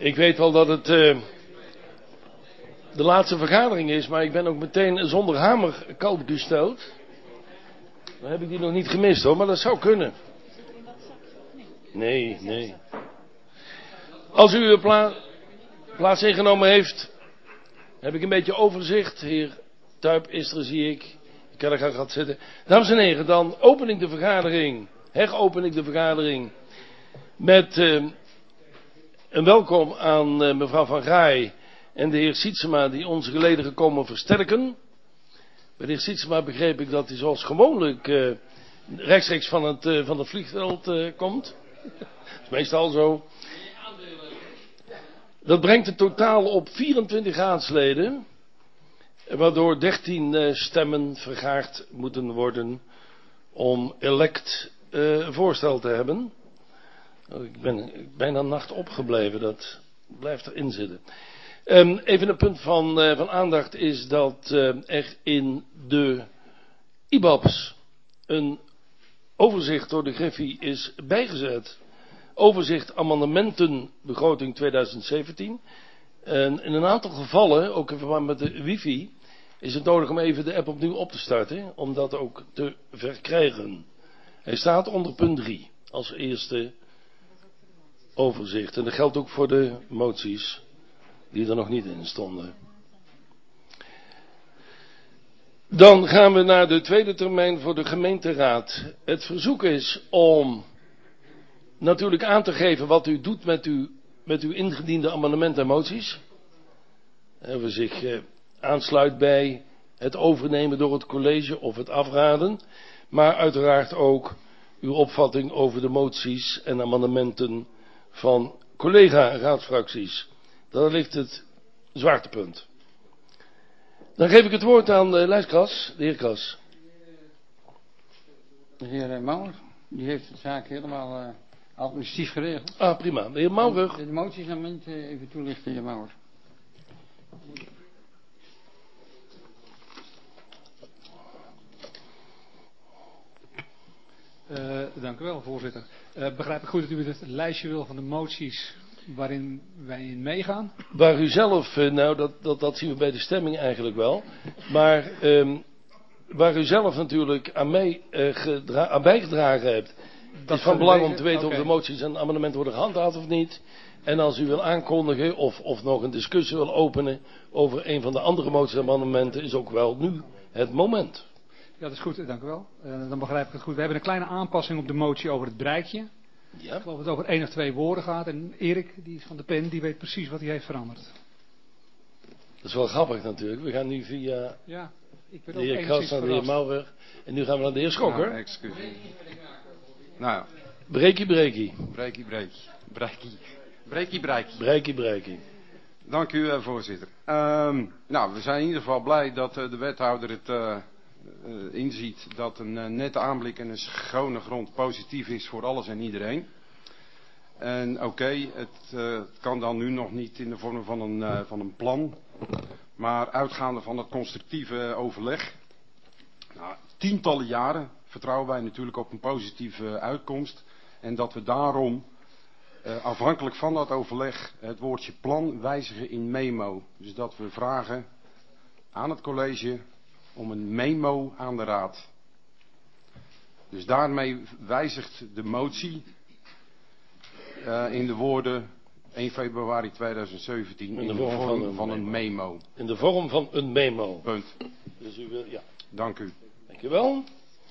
Ik weet wel dat het de laatste vergadering is, maar ik ben ook meteen zonder hamer koud gesteld. Dan heb ik die nog niet gemist hoor, maar dat zou kunnen. Nee. Als u uw plaats ingenomen heeft, heb ik een beetje overzicht. Heer Tuyp is er, zie ik. Ik kan er graag gaan zitten. Dames en heren, dan open ik de vergadering. Heropen ik de vergadering met een welkom aan mevrouw Van Gaai en de heer Sietsema die onze gelederen komen versterken. Bij de heer Sietsema begreep ik dat hij zoals gewoonlijk rechtstreeks van het vliegveld komt. Dat is meestal zo. Dat brengt het totaal op 24 raadsleden, waardoor 13 stemmen vergaard moeten worden om elect voorstel te hebben. Ik ben bijna nacht opgebleven, dat blijft erin zitten. Even een punt van aandacht is dat er in de IBABs een overzicht door de Griffie is bijgezet. Overzicht amendementen begroting 2017. En in een aantal gevallen, ook in verband met de wifi, is het nodig om even de app opnieuw op te starten, om dat ook te verkrijgen. Hij staat onder punt 3 als eerste overzicht. En dat geldt ook voor de moties die er nog niet in stonden. Dan gaan we naar de tweede termijn voor de gemeenteraad. Het verzoek is om natuurlijk aan te geven wat u doet met uw ingediende amendementen en moties. Of u zich aansluit bij het overnemen door het college of het afraden. Maar uiteraard ook uw opvatting over de moties en amendementen van collega-raadsfracties. Daar ligt het zwaartepunt. Dan geef ik het woord aan lijstkras, de heer Kras. De heer Mauer, die heeft de zaak helemaal administratief geregeld. Ah, prima. De heer Mauer. De moties aan even toelichten, heer Mauer. Dank u wel, voorzitter. Begrijp ik goed dat u het lijstje wil van de moties waarin wij in meegaan? Waar u zelf, dat zien we bij de stemming eigenlijk wel. Maar waar u zelf natuurlijk aan bijgedragen hebt. Het is van belang om te weten of de moties en amendementen worden gehandhaafd of niet. En als u wil aankondigen of nog een discussie wil openen over een van de andere moties en amendementen, is ook wel nu het moment. Ja, dat is goed, dank u wel. Dan begrijp ik het goed. We hebben een kleine aanpassing op de motie over het breikje. Ja. Ik geloof dat het over 1 of 2 woorden gaat. En Erik, die is van de pen, die weet precies wat hij heeft veranderd. Dat is wel grappig natuurlijk. We gaan nu via ik ben de heer Kras naar de heer Maurer. En nu gaan we naar de heer Schokker. Nou, excuseer. Nou. Breakie. Dank u, voorzitter. Nou, we zijn in ieder geval blij dat de wethouder het inziet dat een nette aanblik en een schone grond positief is voor alles en iedereen. En oké, het kan dan nu nog niet in de vorm van een plan, maar uitgaande van het constructieve overleg. Nou, tientallen jaren vertrouwen wij natuurlijk op een positieve uitkomst en dat we daarom afhankelijk van dat overleg het woordje plan wijzigen in memo. Dus dat we vragen aan het college om een memo aan de raad. Dus daarmee wijzigt de motie in de woorden 1 februari 2017 in de vorm van een memo. In de vorm van een memo. Punt. Dus u wil, ja. Dank u. Dank u wel.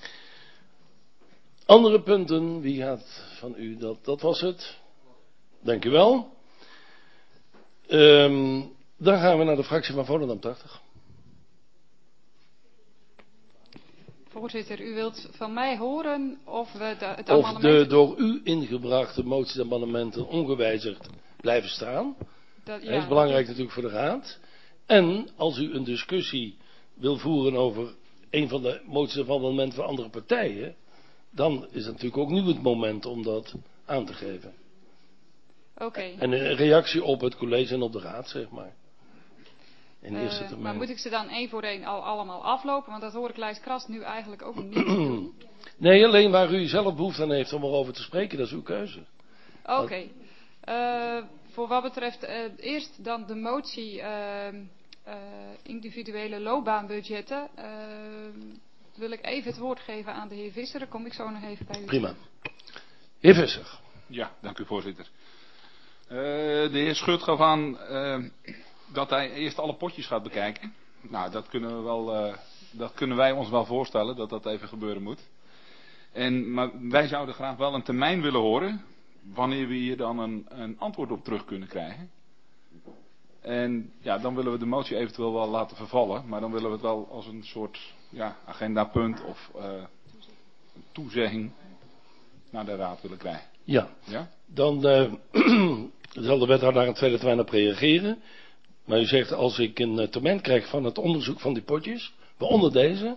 Andere punten, wie had van u dat was het? Dank u wel. Dan gaan we naar de fractie van Volendam 80. Voorzitter, u wilt van mij horen of we het amendement... Of de door u ingebrachte moties en amendementen ongewijzigd blijven staan. Dat is belangrijk natuurlijk voor de raad. En als u een discussie wil voeren over een van de moties of amendementen van andere partijen, dan is het natuurlijk ook nu het moment om dat aan te geven. Oké. En een reactie op het college en op de raad, zeg maar. In eerste termijn. Maar moet ik ze dan 1 voor 1 allemaal aflopen? Want dat hoor ik Lijs Kras nu eigenlijk ook niet doen. Nee, alleen waar u zelf behoefte aan heeft om erover te spreken, dat is uw keuze. Oké. Voor wat betreft eerst dan de motie individuele loopbaanbudgetten, wil ik even het woord geven aan de heer Visser. Dan kom ik zo nog even bij u. Prima. Heer Visser. Ja, dank u voorzitter. De heer Schut gaf aan dat hij eerst alle potjes gaat bekijken. Nou, dat kunnen wij ons wel voorstellen, dat dat even gebeuren moet. Maar wij zouden graag wel een termijn willen horen, wanneer we hier dan een antwoord op terug kunnen krijgen. En ja, dan willen we de motie eventueel wel laten vervallen, maar dan willen we het wel als een soort agendapunt of toezegging naar de raad willen krijgen. Ja, Ja? dan zal de wethouder daar een tweede termijn op reageren. Maar u zegt, als ik een termijn krijg van het onderzoek van die potjes, waaronder deze,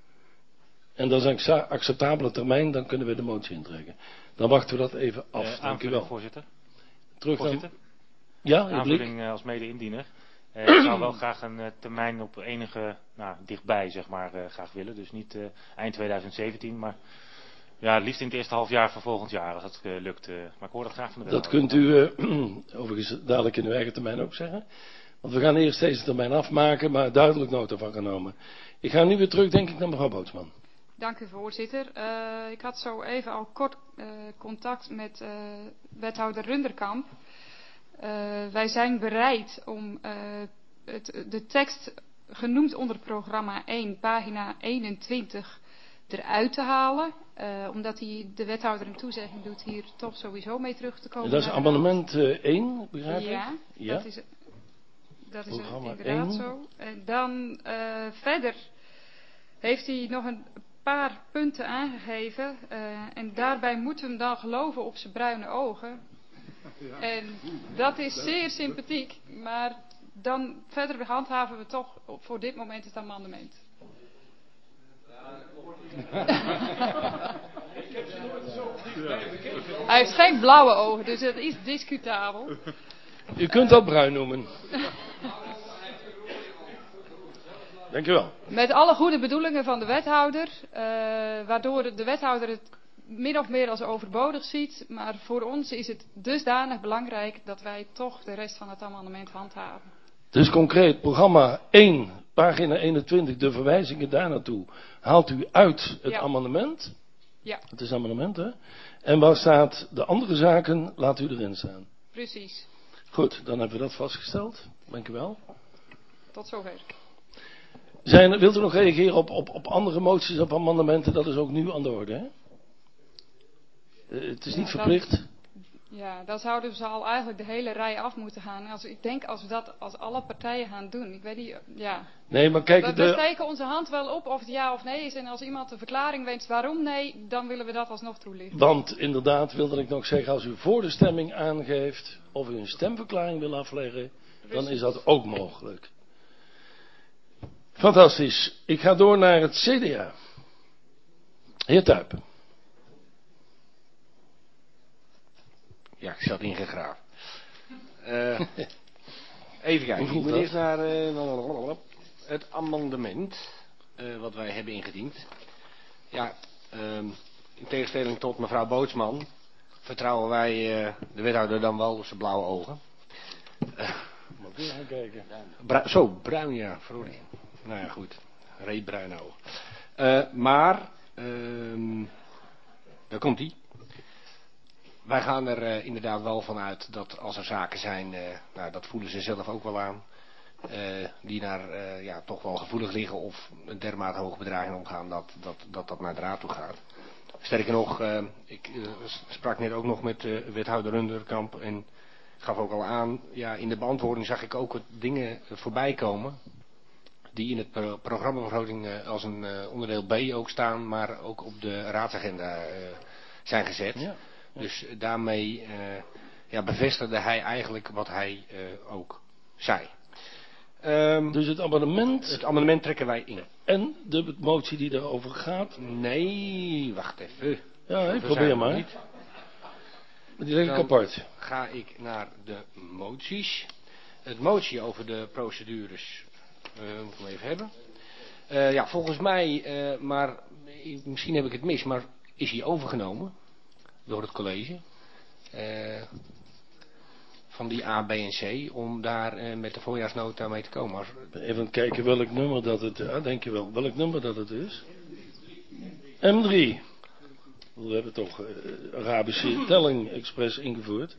en dat is een acceptabele termijn, dan kunnen we de motie intrekken. Dan wachten we dat even af. Dank u wel. Voorzitter. Terug Voorzitter. Ja, Aanvulling als mede-indiener. Ik zou wel graag een termijn op enige, dichtbij zeg maar, graag willen. Dus niet eind 2017, maar ja, liefst in het eerste halfjaar van volgend jaar, als dat lukt. Maar ik hoor dat graag van de wethouder. Dat kunt u overigens dadelijk in uw eigen termijn ook zeggen. Want we gaan eerst deze termijn afmaken, maar duidelijk nota van genomen. Ik ga nu weer terug, denk ik, naar mevrouw Bootsman. Dank u, voorzitter. Ik had zo even al kort contact met wethouder Runderkamp. Wij zijn bereid om de tekst genoemd onder programma 1, pagina 21, eruit te halen. Omdat de wethouder een toezegging doet hier toch sowieso mee terug te komen. En dat is amendement 1, begrijp ik? Ja, dat is Programma inderdaad 1. zo. En dan verder heeft hij nog een paar punten aangegeven. En daarbij moeten we hem dan geloven op zijn bruine ogen. En dat is zeer sympathiek. Maar dan verder handhaven we toch voor dit moment het amendement. Hij heeft geen blauwe ogen, dus dat is discutabel. U kunt dat bruin noemen. Dank u wel. Met alle goede bedoelingen van de wethouder, waardoor de wethouder het min of meer als overbodig ziet. Maar voor ons is het dusdanig belangrijk dat wij toch de rest van het amendement handhaven. Dus concreet, programma 1, pagina 21, de verwijzingen daar naartoe, haalt u uit het amendement? Ja. Het is amendement, hè? En waar staat de andere zaken, laat u erin staan. Precies. Goed, dan hebben we dat vastgesteld. Dank u wel. Tot zover. Wilt u nog reageren op andere moties, op amendementen? Dat is ook nu aan de orde, hè? Het is niet verplicht. Dan zouden ze al eigenlijk de hele rij af moeten gaan. Ik denk als we dat als alle partijen gaan doen. Ik weet niet, ja. Nee, maar kijk, we steken onze hand wel op of het ja of nee is. En als iemand een verklaring wenst waarom nee, dan willen we dat alsnog toelichten. Want inderdaad wilde ik nog zeggen, als u voor de stemming aangeeft of u een stemverklaring wil afleggen, dan is dat ook mogelijk. Fantastisch. Ik ga door naar het CDA. Heer Tuyp. Ja, ik zat ingegraven. Even kijken. Ik moet eerst naar het amendement wat wij hebben ingediend. Ja, in tegenstelling tot mevrouw Bootsman vertrouwen wij de wethouder dan wel op zijn blauwe ogen. Moet weer gaan kijken. Bruin, ja, verordening. Nou ja, goed. Reetbruine ogen. Maar, daar komt ie. Wij gaan er inderdaad wel van uit dat als er zaken zijn, dat voelen ze zelf ook wel aan, die daar toch wel gevoelig liggen of een dermate hoge bedragen omgaan dat naar de raad toe gaat. Sterker nog, ik sprak net ook nog met wethouder Runderkamp en gaf ook al aan, ja, in de beantwoording zag ik ook dingen voorbij komen die in het programmavergroting als een onderdeel B ook staan, maar ook op de raadsagenda zijn gezet. Ja. Dus daarmee bevestigde hij eigenlijk wat hij ook zei. Dus het amendement... Het amendement trekken wij in. En de motie die daarover gaat? Nee, wacht even. Ja, ik probeer maar. Niet. Die leg ik apart. Ga ik naar de moties. Het motie over de procedures moet ik hem even hebben. Volgens mij, maar misschien heb ik het mis, maar is hij overgenomen door het college. van die A, B en C om daar met de voorjaarsnota mee te komen. Even kijken welk nummer dat het is. Denk je wel, welk nummer dat het is? M3. We hebben toch Arabische telling expres ingevoerd.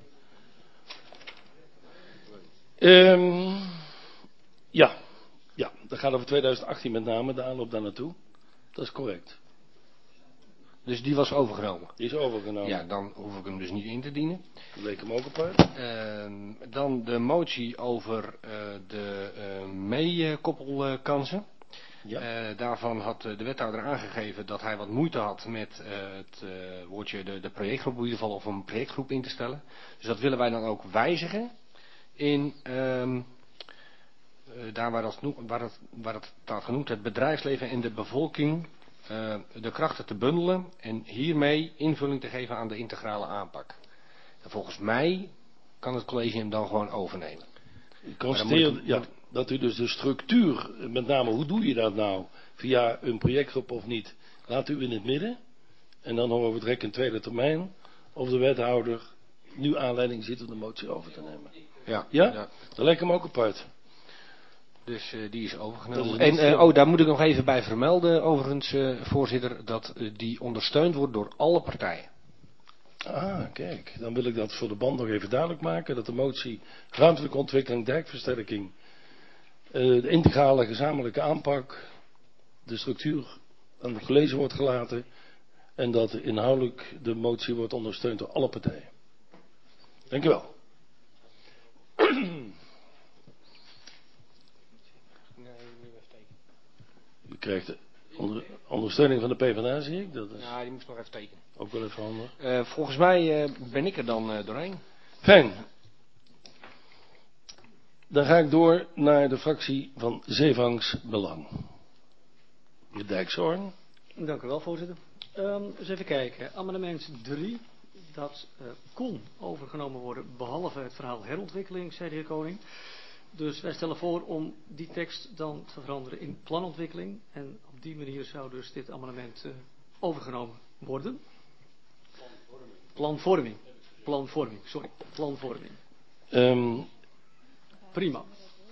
Ja, dat gaat over 2018 met name, de aanloop daar naartoe. Dat is correct. Dus die was overgenomen? Die is overgenomen. Ja, dan hoef ik hem dus niet in te dienen. Dat leek hem ook apart. Dan de motie over de meekoppelkansen. Ja. Daarvan had de wethouder aangegeven dat hij wat moeite had met het woordje de projectgroep in ieder geval, of een projectgroep in te stellen. Dus dat willen wij dan ook wijzigen in daar waar het staat genoemd, het bedrijfsleven en de bevolking de krachten te bundelen en hiermee invulling te geven aan de integrale aanpak. En volgens mij kan het college hem dan gewoon overnemen. Ik constateer dat u dus de structuur, met name hoe doe je dat nou, via een projectgroep of niet, laat u in het midden. En dan horen we direct in tweede termijn of de wethouder nu aanleiding ziet om de motie over te nemen. Ja? Dat lijkt hem ook apart. Dus die is overgenomen. Daar moet ik nog even bij vermelden, overigens, voorzitter, dat die ondersteund wordt door alle partijen. Kijk, dan wil ik dat voor de band nog even duidelijk maken, dat de motie ruimtelijke ontwikkeling, dijkversterking, de integrale gezamenlijke aanpak, de structuur aan het college wordt gelaten en dat inhoudelijk de motie wordt ondersteund door alle partijen. Dank u wel. U krijgt de ondersteuning van de PvdA, zie ik. Dat is ja, die moest nog even tekenen. ook wel even handig. Volgens mij ben ik er dan doorheen. Fijn. Dan ga ik door naar de fractie van Zeevangs Belang. Heer Dijkshoorn. Dank u wel, voorzitter. Eens even kijken. Amendement 3. Dat kon overgenomen worden behalve het verhaal herontwikkeling, zei de heer Koning. Dus wij stellen voor om die tekst dan te veranderen in planontwikkeling. En op die manier zou dus dit amendement overgenomen worden. Planvorming. Prima.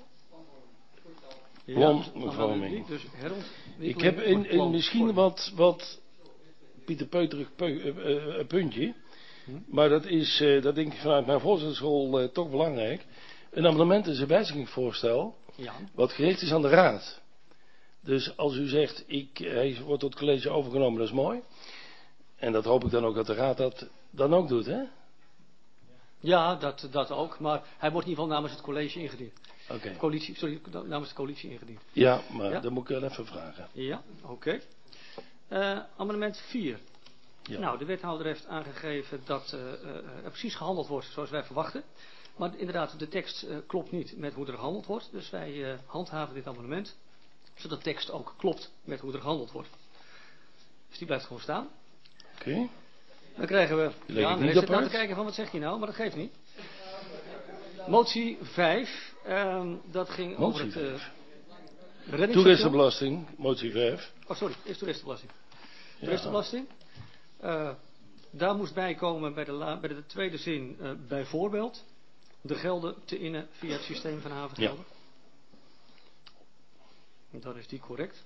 Planvorming. Dus ik heb misschien wat pieterpeuterig puntje. Maar dat is, dat denk ik vanuit mijn voorzittersrol toch belangrijk. Een amendement is een wijzigingsvoorstel wat gericht is aan de raad. Dus als u zegt, hij wordt tot het college overgenomen, dat is mooi. En dat hoop ik dan ook dat de raad dat dan ook doet, hè? Ja, dat ook. Maar hij wordt in ieder geval namens het college ingediend. Oké. Namens de coalitie ingediend. Ja, maar dat moet ik wel even vragen. Ja, oké. Amendement 4. Ja. Nou, de wethouder heeft aangegeven dat er precies gehandeld wordt zoals wij verwachten. Maar inderdaad, de tekst klopt niet met hoe er gehandeld wordt. Dus wij handhaven dit amendement, zodat de tekst ook klopt met hoe er gehandeld wordt. Dus die blijft gewoon staan. Oké. Dan krijgen we... Ja, dan is het nou te kijken van wat zegt hij nou, maar dat geeft niet. Motie 5. Dat ging over het reddingsstation. Toeristenbelasting, motie 5. Oh, sorry, eerst toeristenbelasting. Toeristenbelasting. Daar moest bij komen bij de tweede zin bijvoorbeeld de gelden te innen via het systeem van havengelden. Ja. Dan is die correct.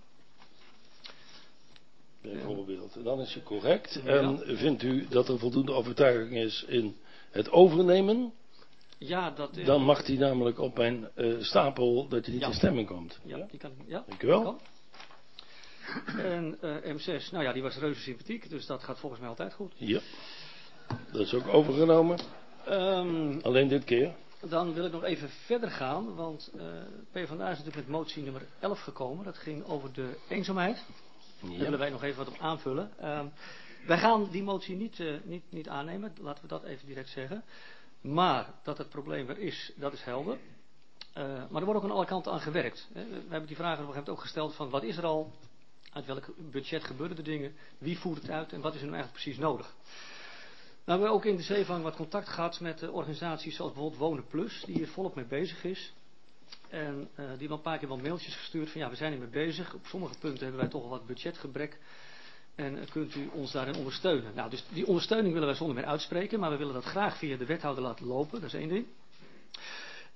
Bijvoorbeeld, dan is die correct. En vindt u dat er voldoende overtuiging is in het overnemen? Ja, dan mag die namelijk op mijn stapel dat hij niet in stemming komt. Ja, die kan. Ja, dank u wel. En M6, nou ja, die was reuze sympathiek, dus dat gaat volgens mij altijd goed. Ja, dat is ook overgenomen. Alleen dit keer. Dan wil ik nog even verder gaan, want PvdA is natuurlijk met motie nummer 11 gekomen. Dat ging over de eenzaamheid. Ja. Daar willen wij nog even wat op aanvullen. Wij gaan die motie niet aannemen, laten we dat even direct zeggen. Maar dat het probleem er is, dat is helder. Maar er wordt ook aan alle kanten aan gewerkt. We hebben die vragen op een gegeven moment ook gesteld van wat is er al? Uit welk budget gebeuren de dingen? Wie voert het uit? En wat is er nu eigenlijk precies nodig? Nou, we hebben ook in de Zeevang wat contact gehad met organisaties zoals bijvoorbeeld Wonen Plus, die hier volop mee bezig is. En die hebben een paar keer wel mailtjes gestuurd van ja, we zijn hier mee bezig. Op sommige punten hebben wij toch wel wat budgetgebrek. En kunt u ons daarin ondersteunen? Nou, dus die ondersteuning willen wij zonder meer uitspreken, maar we willen dat graag via de wethouder laten lopen. Dat is één ding.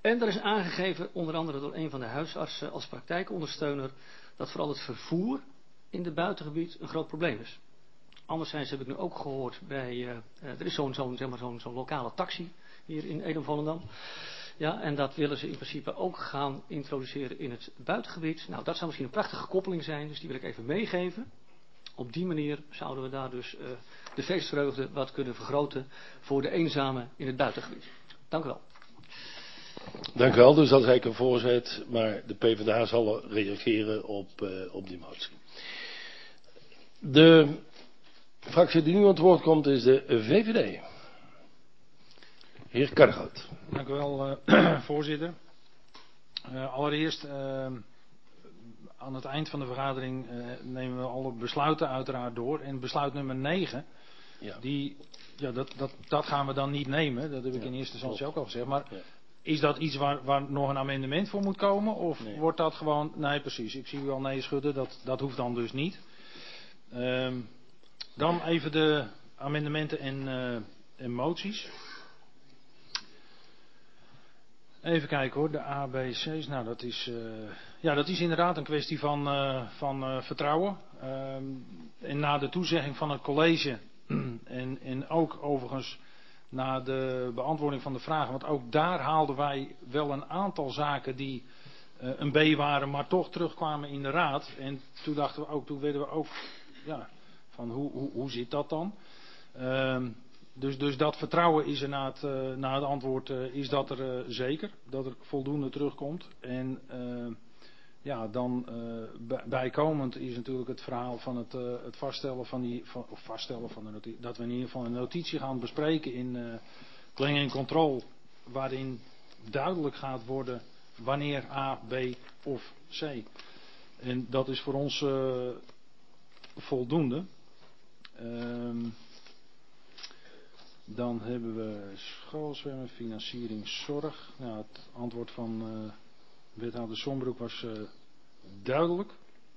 En er is aangegeven, onder andere door een van de huisartsen als praktijkondersteuner, dat vooral het vervoer in het buitengebied een groot probleem is. Anderzijds heb ik nu ook gehoord er is zo'n lokale taxi hier in Edam-Volendam. Ja, en dat willen ze in principe ook gaan introduceren in het buitengebied. Nou, dat zou misschien een prachtige koppeling zijn, dus die wil ik even meegeven. Op die manier zouden we daar dus de feestvreugde wat kunnen vergroten voor de eenzamen in het buitengebied. Dank u wel. Dank u wel, dus dat is eigenlijk een voorzet, maar de PvdA zal reageren op die motie. De fractie die nu aan het woord komt is de VVD. Heer Karregout. Dank u wel, voorzitter. Allereerst, aan het eind van de vergadering nemen we alle besluiten uiteraard door. En besluit nummer 9, dat gaan we dan niet nemen. Dat heb ik in eerste instantie ook al gezegd. Maar is dat iets waar nog een amendement voor moet komen? Of wordt dat gewoon... Nee, precies. Ik zie u al nee schudden. Dat hoeft dan dus niet. Dan even de amendementen en moties. Even kijken hoor, de A, B, C's. Nou, dat is inderdaad een kwestie van vertrouwen. En na de toezegging van het college en ook overigens na de beantwoording van de vragen, want ook daar haalden wij wel een aantal zaken die een B waren, maar toch terugkwamen in de raad. En toen werden we ook van hoe zit dat dan? Dus dat vertrouwen is er na het antwoord is dat er zeker. Dat er voldoende terugkomt. En dan bijkomend is natuurlijk het verhaal van het vaststellen dat we in ieder geval een notitie gaan bespreken in planning en control. Waarin duidelijk gaat worden wanneer A, B of C. En dat is voor ons voldoende. Dan hebben we schoolzwemmen, financiering, zorg. Nou, het antwoord van wethouder Sombroek was duidelijk.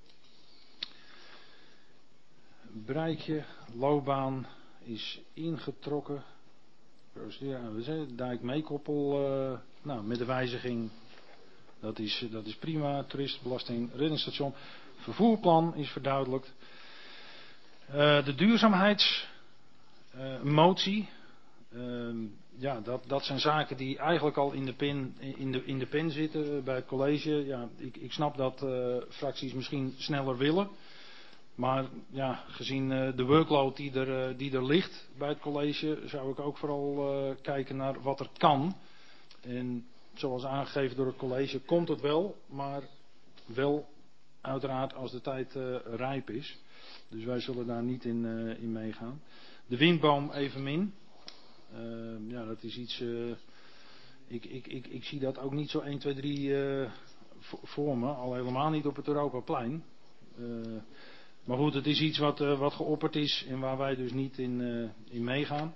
Breitje, loopbaan is ingetrokken. Procedure AWZ, dijk meekoppel, met de wijziging. Dat is prima. Toeristenbelasting, reddingsstation. Vervoerplan is verduidelijkt. De duurzaamheidsmotie. Dat zijn zaken die eigenlijk al in de pen zitten bij het college. Ja, ik snap dat fracties misschien sneller willen. Maar ja, gezien de workload die er ligt bij het college, zou ik ook vooral kijken naar wat er kan. En zoals aangegeven door het college komt het wel, maar wel uiteraard als de tijd rijp is. Dus wij zullen daar niet in meegaan. De windboom evenmin. Dat is iets... Ik zie dat ook niet zo 1, 2, 3 voor me. Al helemaal niet op het Europaplein. Maar goed, het is iets wat geopperd is en waar wij dus niet in meegaan.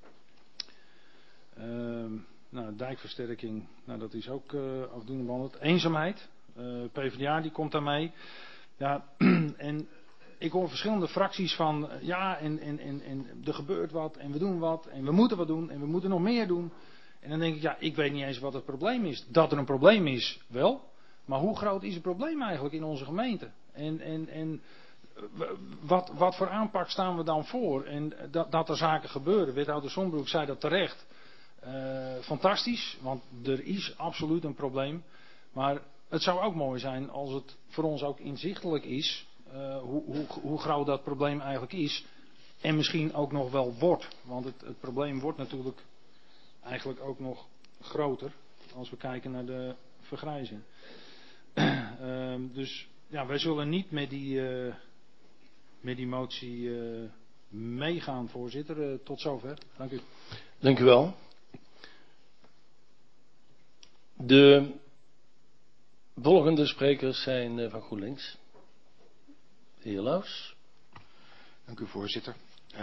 Dijkversterking, dat is ook afdoende behandeld. Eenzaamheid, PvdA die komt daarmee. Ja, en ik hoor verschillende fracties van en er gebeurt wat en we doen wat en we moeten wat doen en we moeten nog meer doen. En dan denk ik, ik weet niet eens wat het probleem is. Dat er een probleem is, wel. Maar hoe groot is het probleem eigenlijk in onze gemeente? En wat voor aanpak staan we dan voor? En dat er zaken gebeuren. Wethouder Sombroek zei dat terecht. Fantastisch, want er is absoluut een probleem. Maar het zou ook mooi zijn als het voor ons ook inzichtelijk is hoe groot dat probleem eigenlijk is. En misschien ook nog wel wordt. Want het probleem wordt natuurlijk eigenlijk ook nog groter als we kijken naar de vergrijzing. Dus ja, wij zullen niet met die motie meegaan, voorzitter. Tot zover. Dank u. Dank u wel. De volgende sprekers zijn van GroenLinks. De heer Laus. Dank u, voorzitter.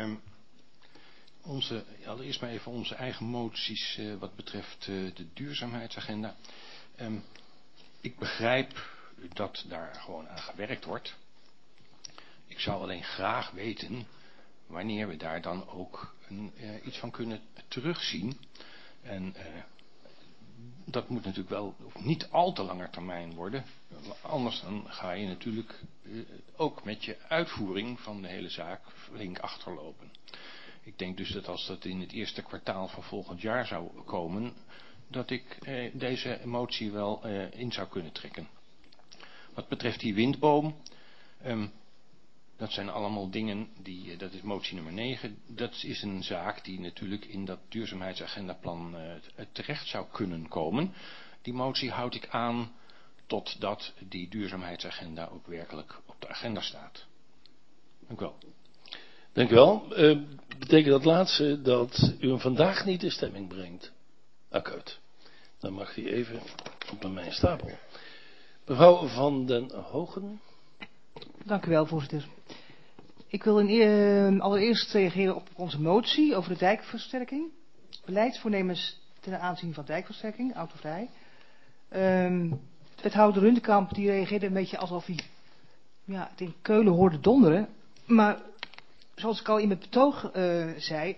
Allereerst maar even onze eigen moties wat betreft de duurzaamheidsagenda. Ik begrijp dat daar gewoon aan gewerkt wordt. Ik zou alleen graag weten wanneer we daar dan ook iets van kunnen terugzien. En dat moet natuurlijk wel niet al te lange termijn worden. Anders dan ga je natuurlijk ook met je uitvoering van de hele zaak flink achterlopen. Ik denk dus dat als dat in het eerste kwartaal van volgend jaar zou komen, dat ik deze motie wel in zou kunnen trekken. Wat betreft die windboom, dat zijn allemaal dingen dat is motie nummer 9, dat is een zaak die natuurlijk in dat duurzaamheidsagendaplan terecht zou kunnen komen. Die motie houd ik aan totdat die duurzaamheidsagenda ook werkelijk op de agenda staat. Dank u wel. Dank u wel. Betekent dat laatste dat u hem vandaag niet in stemming brengt? Akkoord. Dan mag hij even op mijn stapel. Mevrouw Van den Hogen. Dank u wel, voorzitter. Ik wil allereerst reageren op onze motie over de dijkversterking. Beleidsvoornemens ten aanzien van dijkversterking, autovrij. Wethouder Rundekamp die reageerde een beetje alsof hij het in Keulen hoorde donderen. Maar zoals ik al in mijn betoog zei,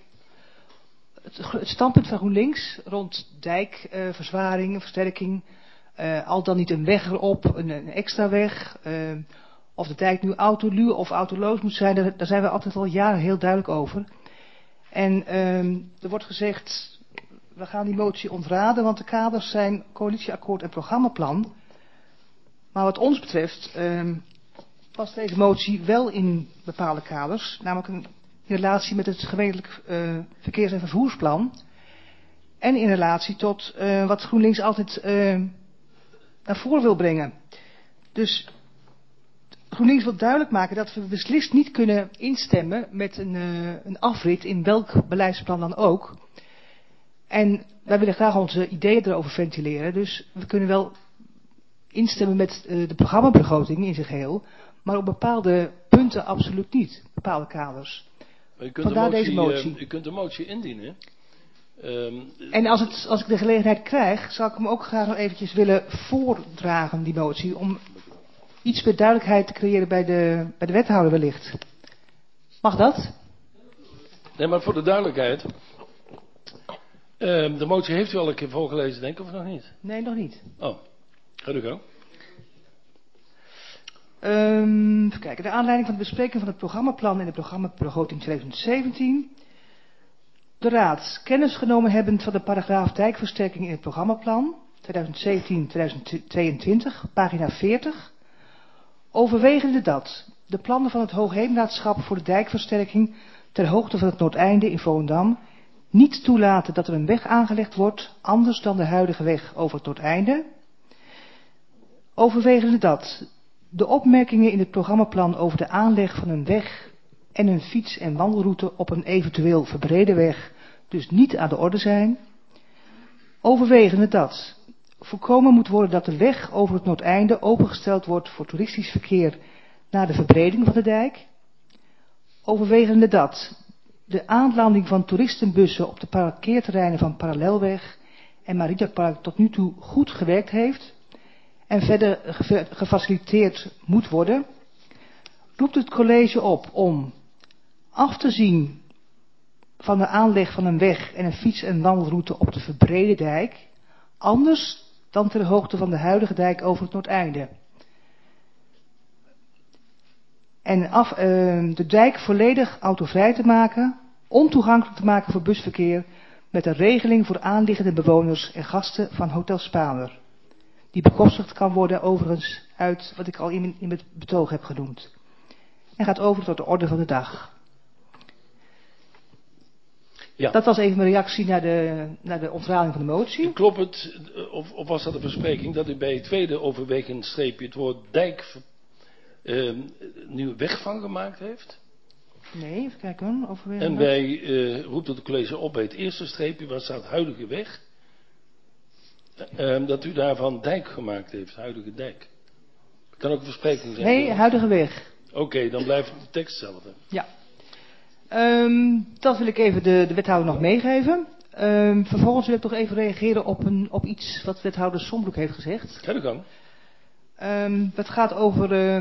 het standpunt van GroenLinks rond dijkverzwaring, versterking, al dan niet een weg erop, een extra weg, of de dijk nu autoluw of autoloos moet zijn, daar zijn we altijd al jaren heel duidelijk over. En er wordt gezegd, we gaan die motie ontraden, want de kaders zijn coalitieakkoord en programmaplan. Maar wat ons betreft past deze motie wel in bepaalde kaders, namelijk in relatie met het gemeentelijk verkeers- en vervoersplan. En in relatie tot wat GroenLinks altijd naar voren wil brengen. Dus GroenLinks wil duidelijk maken dat we beslist niet kunnen instemmen met een afrit in welk beleidsplan dan ook. En wij willen graag onze ideeën erover ventileren. Dus we kunnen wel instemmen met de programmabegroting in zijn geheel. Maar op bepaalde punten absoluut niet. Bepaalde kaders. Vandaar deze motie. U kunt de motie indienen. En als ik de gelegenheid krijg, zou ik hem ook graag nog eventjes willen voordragen, die motie. Om iets meer duidelijkheid te creëren bij de wethouder wellicht. Mag dat? Nee, maar voor de duidelijkheid. De motie heeft u al een keer voorgelezen, denk ik, of nog niet? Nee, nog niet. Oh, ga u gang. Even kijken. De aanleiding van de bespreking van het programmaplan en de programmabegroting 2017. De Raad, kennis genomen hebbend van de paragraaf dijkversterking in het programmaplan 2017-2022, pagina 40. Overwegende dat de plannen van het Hoogheemraadschap voor de dijkversterking ter hoogte van het Noordeinde in Volendam niet toelaten dat er een weg aangelegd wordt anders dan de huidige weg over het Noordeinde. Overwegende dat de opmerkingen in het programmaplan over de aanleg van een weg en een fiets- en wandelroute op een eventueel verbrede weg dus niet aan de orde zijn. Overwegende dat voorkomen moet worden dat de weg over het Noordeinde opengesteld wordt voor toeristisch verkeer na de verbreding van de dijk. Overwegende dat de aanlanding van toeristenbussen op de parkeerterreinen van Parallelweg en Mariapark tot nu toe goed gewerkt heeft en verder gefaciliteerd moet worden, roept het college op om af te zien van de aanleg van een weg en een fiets- en wandelroute op de verbrede dijk, anders dan ter hoogte van de huidige dijk over het Noordeinde. En de dijk volledig autovrij te maken, ontoegankelijk te maken voor busverkeer, met een regeling voor aanliggende bewoners en gasten van Hotel Spaner. Die bekostigd kan worden overigens uit wat ik al in het betoog heb genoemd. En gaat over tot de orde van de dag. Ja. Dat was even mijn reactie naar de ontraling van de motie. Klopt het, of was dat een verspreking, dat u bij het tweede overwegend streepje het woord dijk nieuwe weg van gemaakt heeft? Nee, even kijken. En bij roept het college op bij het eerste streepje, waar staat huidige weg, dat u daarvan dijk gemaakt heeft, huidige dijk. Dat kan ook een verspreking zijn. Nee, huidige weg. Oké, dan blijft de tekst hetzelfde. Ja. Dat wil ik even de wethouder nog meegeven. Vervolgens wil ik toch even reageren op iets wat wethouder Sombroek heeft gezegd. Ga de gang. Het gaat over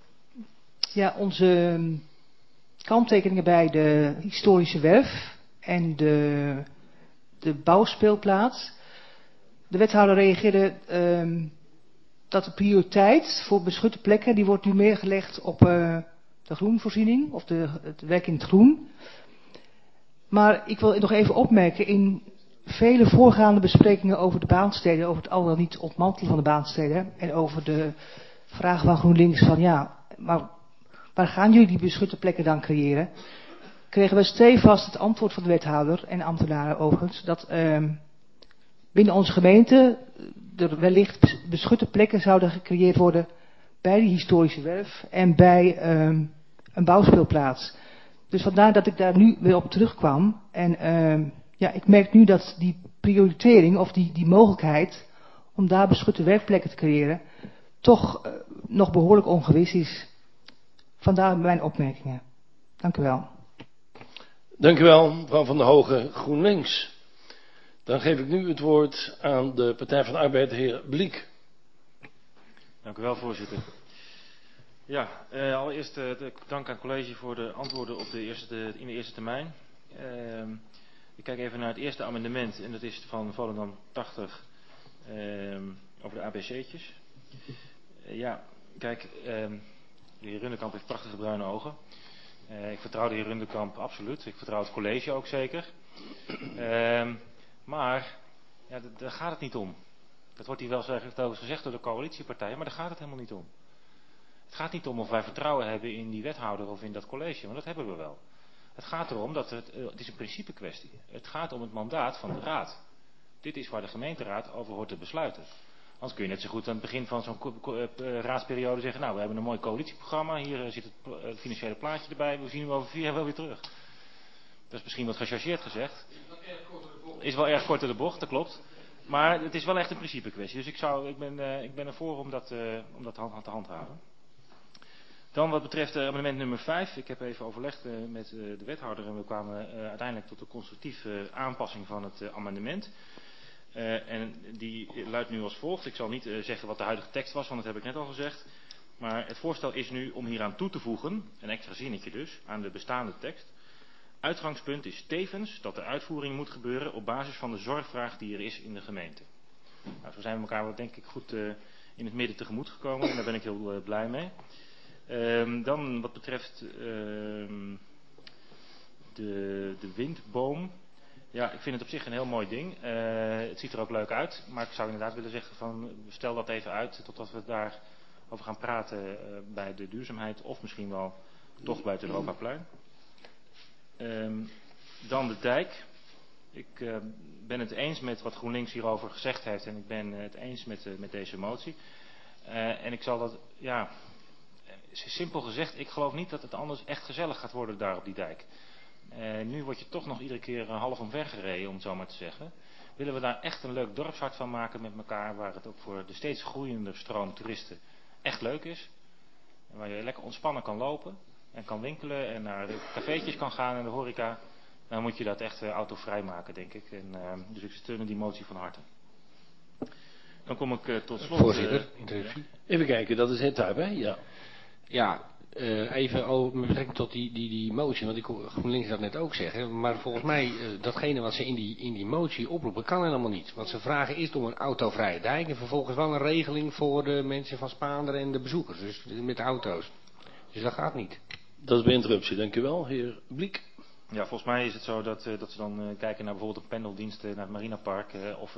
onze kanttekeningen bij de historische werf en de bouwspeelplaats. De wethouder reageerde dat de prioriteit voor beschutte plekken, die wordt nu meer gelegd op de groenvoorziening, of het werk in het groen. Maar ik wil nog even opmerken, in vele voorgaande besprekingen over de baansteden, over het al dan niet ontmantelen van de baansteden, en over de vraag van GroenLinks van ja, maar waar gaan jullie die beschutte plekken dan creëren? Kregen we stevast het antwoord van de wethouder en ambtenaren overigens, dat binnen onze gemeente er wellicht beschutte plekken zouden gecreëerd worden bij de historische werf en bij een bouwspeelplaats. Dus vandaar dat ik daar nu weer op terugkwam. En ik merk nu dat die prioritering of die mogelijkheid om daar beschutte werkplekken te creëren toch nog behoorlijk ongewis is. Vandaar mijn opmerkingen. Dank u wel. Dank u wel, mevrouw Van der Hogen, GroenLinks. Dan geef ik nu het woord aan de Partij van de Arbeid, de heer Bliek. Dank u wel, voorzitter. Ja, allereerst dank aan het college voor de antwoorden op in de eerste termijn. Ik kijk even naar het eerste amendement en dat is van Volendam 80 over de ABC'tjes. Ja, kijk, de heer Runderkamp heeft prachtige bruine ogen. Ik vertrouw de heer Runderkamp absoluut. Ik vertrouw het college ook zeker. Maar ja, daar gaat het niet om. Dat wordt hier wel gezegd door de coalitiepartijen, maar daar gaat het helemaal niet om. Het gaat niet om of wij vertrouwen hebben in die wethouder of in dat college, want dat hebben we wel. Het gaat erom dat het is een principe kwestie. Het gaat om het mandaat van de raad. Dit is waar de gemeenteraad over hoort te besluiten. Anders kun je net zo goed aan het begin van zo'n raadsperiode zeggen, nou we hebben een mooi coalitieprogramma, hier zit het financiële plaatje erbij, we zien u over 4 jaar wel weer terug. Dat is misschien wat gechargeerd gezegd. Is wel erg kort door de bocht, dat klopt. Maar het is wel echt een principe kwestie. Dus ik ben ervoor om dat te handhaven. Dan wat betreft amendement nummer 5. Ik heb even overlegd met de wethouder en we kwamen uiteindelijk tot een constructieve aanpassing van het amendement. En die luidt nu als volgt. Ik zal niet zeggen wat de huidige tekst was, want dat heb ik net al gezegd. Maar het voorstel is nu om hieraan toe te voegen, een extra zinnetje dus, aan de bestaande tekst. Uitgangspunt is tevens dat de uitvoering moet gebeuren op basis van de zorgvraag die er is in de gemeente. Nou, zo zijn we elkaar wel denk ik goed in het midden tegemoet gekomen en daar ben ik heel blij mee. Dan wat betreft de windboom. Ja, ik vind het op zich een heel mooi ding. Het ziet er ook leuk uit, maar ik zou inderdaad willen zeggen van stel dat even uit totdat we daarover gaan praten bij de duurzaamheid of misschien wel toch bij het Europaplein. Dan de dijk. Ik ben het eens met wat GroenLinks hierover gezegd heeft en ik ben het eens met deze motie. En ik zal dat, ja, simpel gezegd, ik geloof niet dat het anders echt gezellig gaat worden daar op die dijk. Nu word je toch nog iedere keer half omver gereden, om het zo maar te zeggen. Willen we daar echt een leuk dorpshart van maken met elkaar, waar het ook voor de steeds groeiende stroom toeristen echt leuk is. En waar je lekker ontspannen kan lopen en kan winkelen en naar de cafeetjes kan gaan en de horeca. Dan moet je dat echt autovrij maken, denk ik. Dus ik steun die motie van harte. Dan kom ik tot slot. Voorzitter, interruptie. Even kijken, dat is het type, hè? Ja. Ja, even met betrekking tot die motie, want ik hoor GroenLinks dat net ook zeggen. Maar volgens mij, datgene wat ze in die motie oproepen, kan helemaal niet. Want ze vragen eerst om een autovrije dijk en vervolgens wel een regeling voor de mensen van Spaanderen en de bezoekers. Dus met de auto's. Dus dat gaat niet. Dat is bij interruptie, dank u wel, heer Bliek. Ja, volgens mij is het zo dat ze dan kijken naar bijvoorbeeld een pendeldienst naar het Marinapark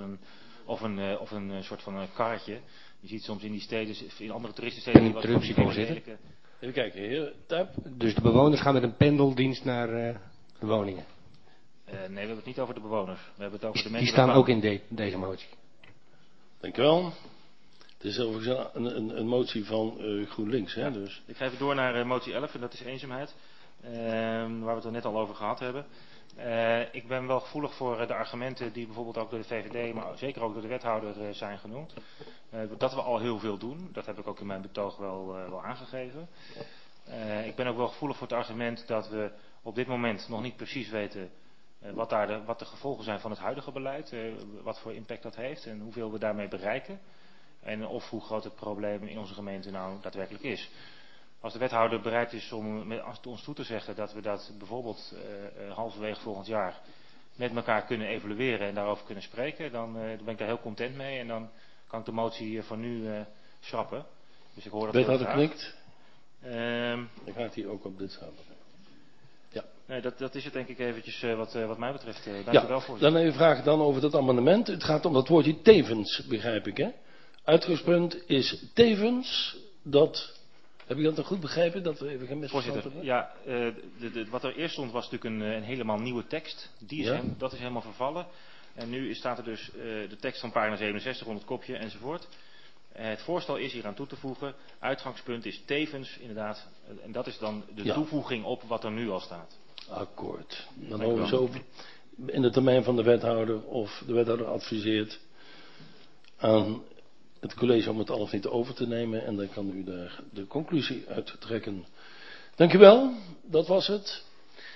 of een soort van karretje. Je ziet soms in die steden, in andere toeristensteden... Interruptie, voorzitter. Even kijken, heer Tuip. Dus de bewoners gaan met een pendeldienst naar de woningen? Nee, we hebben het niet over de bewoners. We hebben het over de mensen... Die staan ook in deze motie. Dank u wel. Het is overigens een motie van GroenLinks, hè? Ja. Dus. Ik ga even door naar motie 11 en dat is eenzaamheid. Waar we het er net al over gehad hebben. Ik ben wel gevoelig voor de argumenten die bijvoorbeeld ook door de VVD, maar zeker ook door de wethouder zijn genoemd. Dat we al heel veel doen, dat heb ik ook in mijn betoog wel aangegeven. Ik ben ook wel gevoelig voor het argument dat we op dit moment nog niet precies weten wat de gevolgen zijn van het huidige beleid. Wat voor impact dat heeft en hoeveel we daarmee bereiken. En of hoe groot het probleem in onze gemeente nou daadwerkelijk is. Als de wethouder bereid is om ons toe te zeggen dat we dat bijvoorbeeld halverwege volgend jaar met elkaar kunnen evalueren en daarover kunnen spreken, dan ben ik daar heel content mee. En dan kan ik de motie van nu schrappen. Dus ik hoor dat heel Wethouder graag. knikt. Dan gaat hij ook op dit zaterdag. Ja. Nee, dat is het denk ik eventjes wat mij betreft. Dank u Ja, wel, voorzitter. dan even vragen dan over dat amendement. Het gaat om dat woordje tevens, begrijp ik, hè? Uitgangspunt is tevens dat... Heb ik dat nog goed begrepen? Dat we even geen misverstand Voorzitter, hebben? ja, wat er eerst stond was natuurlijk een helemaal nieuwe tekst. Dat is helemaal vervallen. En nu staat er dus de tekst van pagina 67 onder het kopje enzovoort. Het voorstel is hier aan toe te voegen. Uitgangspunt is tevens, inderdaad. En dat is dan de toevoeging op wat er nu al staat. Akkoord. Dan horen we zo in de termijn van de wethouder of de wethouder adviseert aan het college om het alles niet over te nemen. En dan kan u daar de conclusie uit trekken. Dank u wel. Dat was het.